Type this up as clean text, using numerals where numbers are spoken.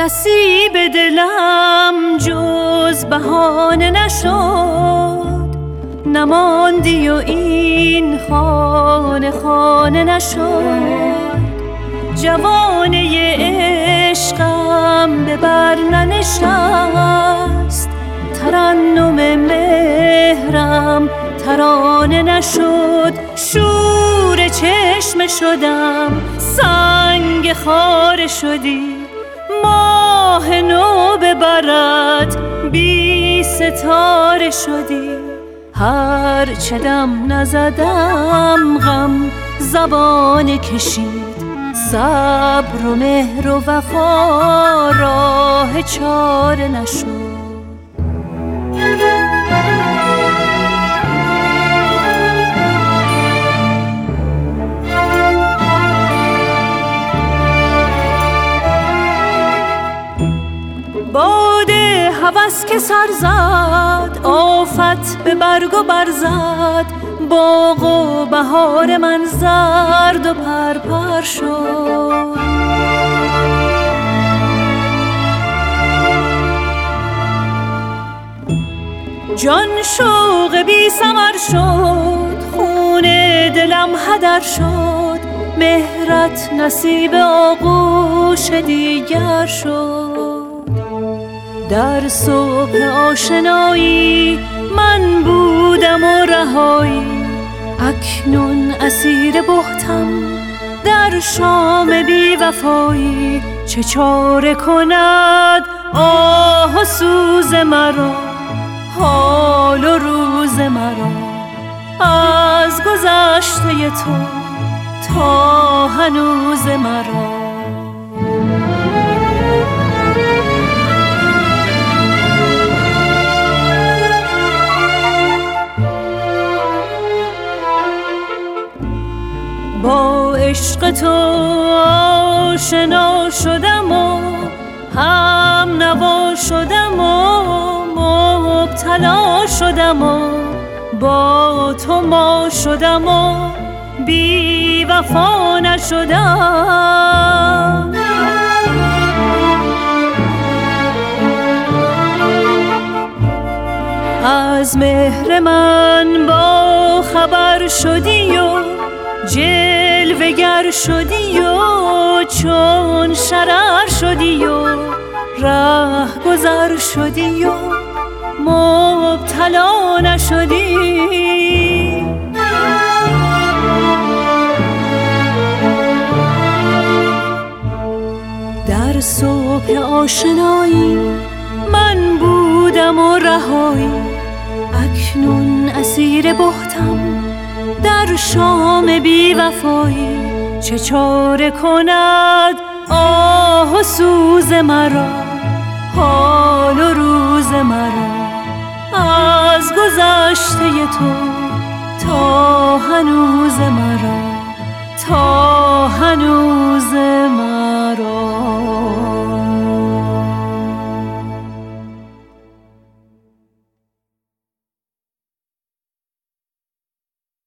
نصیب دلم جز بهانه نشد، نماندی و این خانه خانه نشد. جوانه عشقم به بر ننشست، ترنم مهرم ترانه نشد. شور چشم شدم سنگ خاره شدی، ماه نو ببرد بی ستاره شدی. هر چه دم نزدم غم زبان کشید، صبر و مهر و وفا راه چاره نشد. باد هوس که سر زد، آفت به برگ و بر زد. باغ و بهار من زرد و پرپر شد. جان شوق بی ثمر شد، خون دلم هدر شد. مهرت نصیب آغوش دیگر شد. در صبح آشنایی من بودم و رهایی، اکنون اسیر بهتم در شام بی وفایی. چه چاره کند آه و سوز مرا، حال و روز مرا. از گذشته تو تا هنوز مرا. با عشق تو آشنا شدم و هم نوا شدم و مبتلا شدم و با تو ما شدم و بی وفا نشدم. از مهر من با خبر شدی و جلوه گر شدی و چون شرر شدی و ره گذر شدی و مبتلا نشدی. در صبح آشنایی من بودم و رهایی، اکنون اسیر بهتم در شام بی وفایی. چه چاره کند آه و سوز مرا، حال و روز مرا. از گذشته تو تا هنوز مرا، تا هنوز مرا.